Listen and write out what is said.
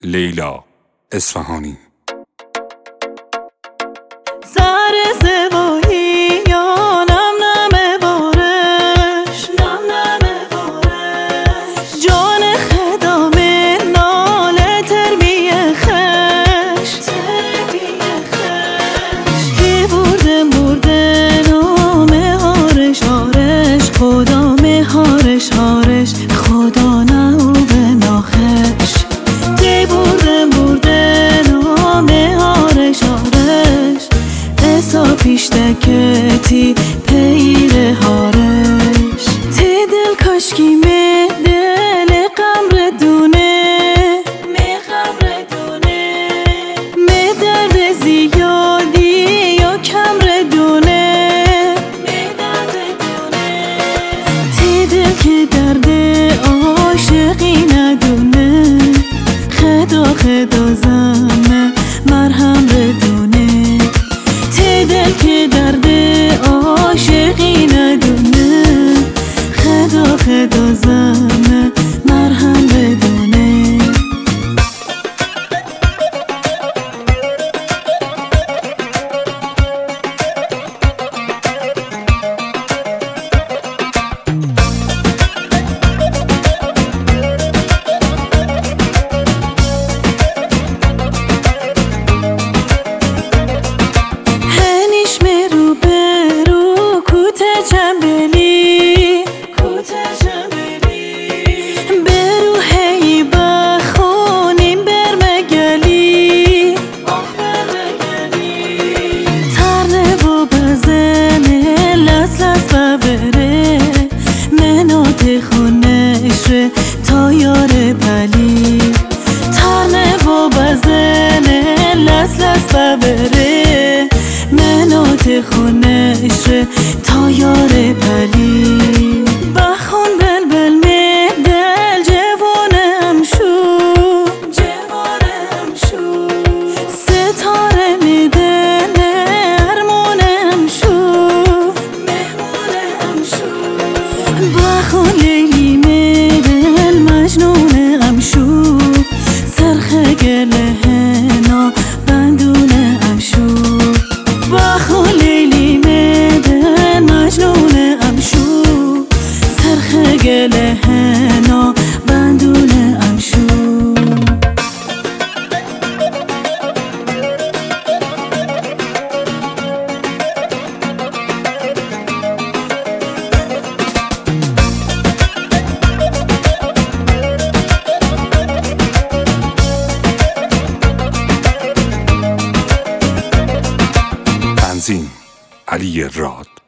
لیلا اصفهانی. سر زیبایی یا نم نم بارش، نم نم بارش، جان خدام ناله تربیه خش، تربیه خش، کی برده نام هارش هارش، خدا مهارش هارش، خدا نو به ناخش، کی برده نام هارش هارش، اسا پیش دکتی پیر هارش، تی دل کاشکی می دل قمر دونه، می قمر دونه، می درد زیادی یا کمر دونه، می درد دونه، تی دل که درد عاشقی ندونه، خدا خدا زمه مرهم بدونه، تی دل که درد عاشقی ندونه، خدا خدا زمه مرهم بدونه. جنبلی کوته جنبلی برو هی بخونیم برمگلی آخ برمگلی ترنه و بزنه لس لس ببره منات خونش ره تا یار بلی ترنه و بزنه لس لس ببره منات خونش ره تا یار بلی بخون بلبل می دل جوانم شو جوانم شو ستاره می دل ارمانم شو مهمانم شو بخون لیلی می دل مجنونم شو سرخ گله نا بندونم شو بخون لیلی می دل مجنونم شو سرخ گله نا بندونم شو. تنظیم علی راد.